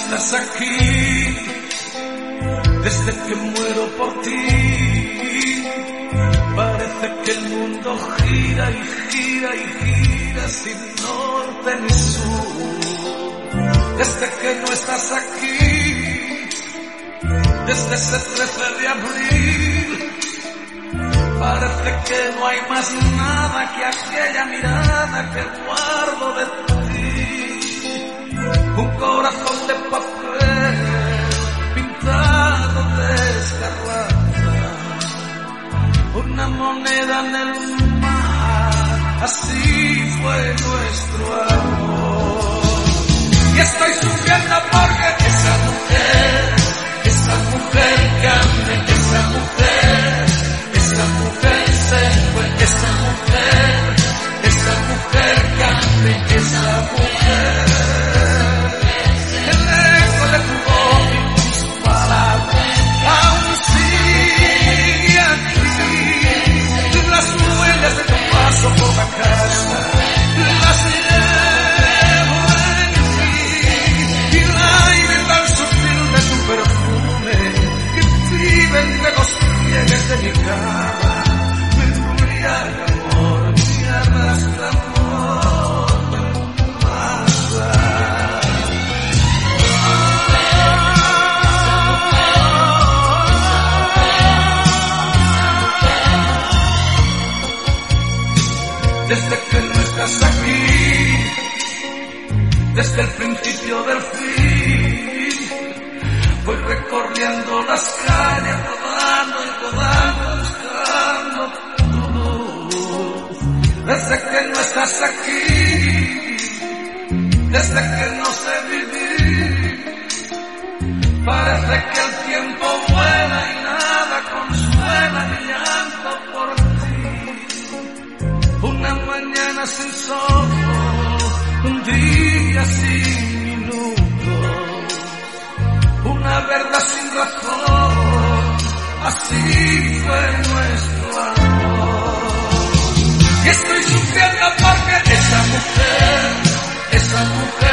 estás aquí, desde que muero por ti, parece que el mundo gira y gira y gira sin norte ni sur. Desde que no estás aquí, desde ese 13 de abril, parece que no hay más nada que aquella mirada que guardo de ti. Un corazón de papel pintado de escarlata, una moneda en el mar, así fue nuestro amor. Y estoy sufriendo porque esa mujer cambia, esa mujer se fue, esa mujer cambia, esa mujer. El eco de tu voz y tus palabras aún sigue aquí. Las huellas de tu paso por la casa las llevo en mí, y el aire tan sutil de tu perfume que vive entre los pliegues de mi cama me embriaga, amor, me arrastra, amor, me mata. Desde que no estás aquí, desde el principio del fin, voy recorriendo las calles, rodando y rodando, buscando tu luz. Desde que no estás aquí, desde que no sé vivir, parece que el tiempo vuela y nada consuela mi llanto por ti. Una mañana sin sol, un día sin minutos, una verdad sin razón, así fue nuestro amor. Y estoy sufriendo porque esa mujer